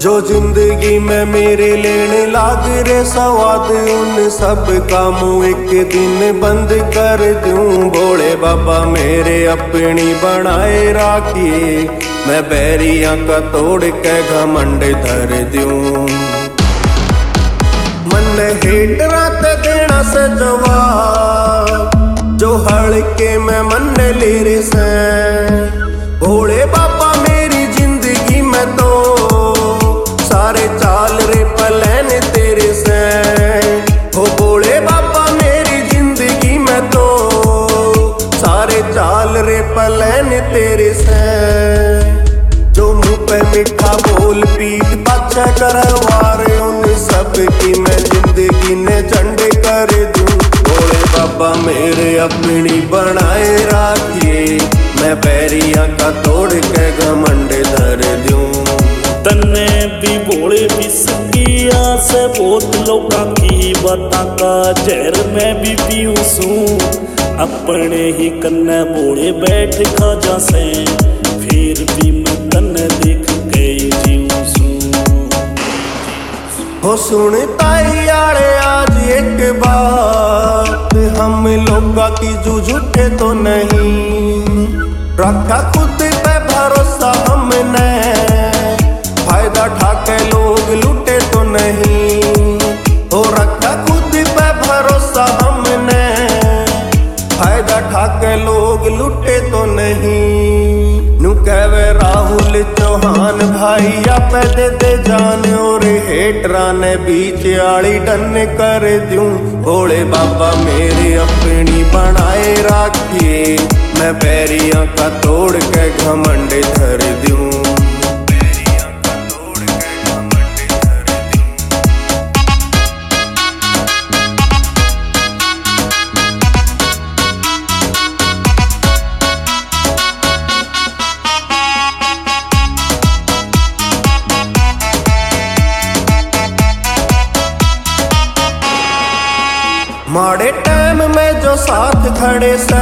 जो जिंदगी में मेरे लेने लाग रे सवाद, उन सब कामों एक दिन बंद कर दूं। भोले बाबा मेरे अपनी बनाए राखिए, मैं बैरियां का तोड़ के घमंड धर दूं। मन हेट रात देना से जवाब, जो हड़के में मन ले रे से। भोले बाबा मेरी जिंदगी में तो सारे चाल रे पलैन तेरे से। हो भोले बाबा मेरी जिंदगी में तो सारे चाल रे पलैन तेरे से। जो मुंह पे मीठा बोल पीठ बाचा करवार, उन सब की मैं जिंदगी ने झंडे कर दूं। भोले बाबा मेरे अपनी बनाए राखिए, मैं बैरियां का तोड़ के घमंड धर दूं। तन्ने भी भोले बिस्किया से बहुत लोका की बाता का जहर मैं भी पीऊं सूं। अपने ही कन्ने भोले बैठ खा जा से, फिर भी मैं तन्ने देख के जीऊं सूं। हो सुन ताई आड़े आज एक बात, हम लोगा की झूठे तो नहीं। रखा खुद पे भरोसा हमने, फायदा ठाके लोग लूटे तो नहीं। हो रखा खुद पे भरोसा हमने, फायदा ठाके लोग लूटे तो नहीं। नू कहवे राहुल चौहान भाई आप दे दे जान, और हेटरा ने बीच आड़ी डन कर दूं। भोले बाबा मेरे अपनी बनाए राखिए, मैं बैरियां का तोड़ के घमंड धर दूं। माड़े टाइम में जो साथ खड़े से,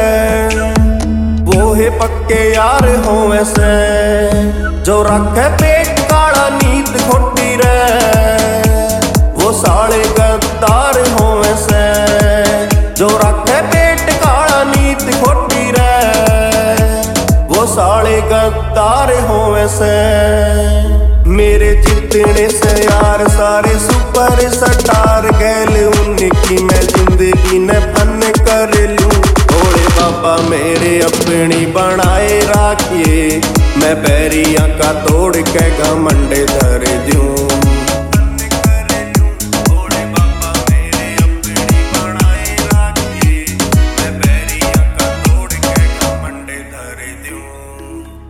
वो है पक्के यार होवे से। जो रखे पेट काला नींद खोटी रे, वो साले गद्दार होवे से। जो रखे पेट काला नींद खोटी रे, वो साले गद्दार होवे से। मेरे जितने से यार सारे सुपर स्टार गैल, उनकी मैं जिंदगी ने फन कर लूं। भोले बाबा मेरे अपनी बनाए राखिए, मैं बैरियां का तोड़ के घमंड